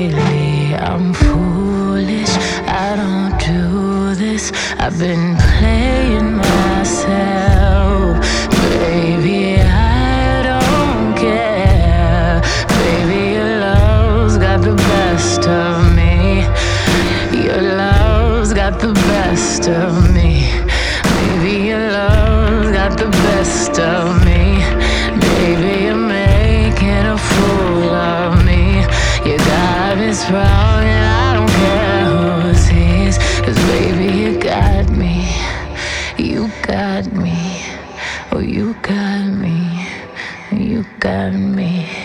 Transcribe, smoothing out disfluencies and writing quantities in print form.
lately. I'm foolish, I don't do this. I've been playing myself. Baby, I don't care. Baby, your love's got the best of me. Your love's got the best of me. Baby, your love's got the best of me. Baby, you're making a fool of me. You got me sprung and I don't care who sees. 'Cause baby, you got me. You got me. Oh, you got me. You got me.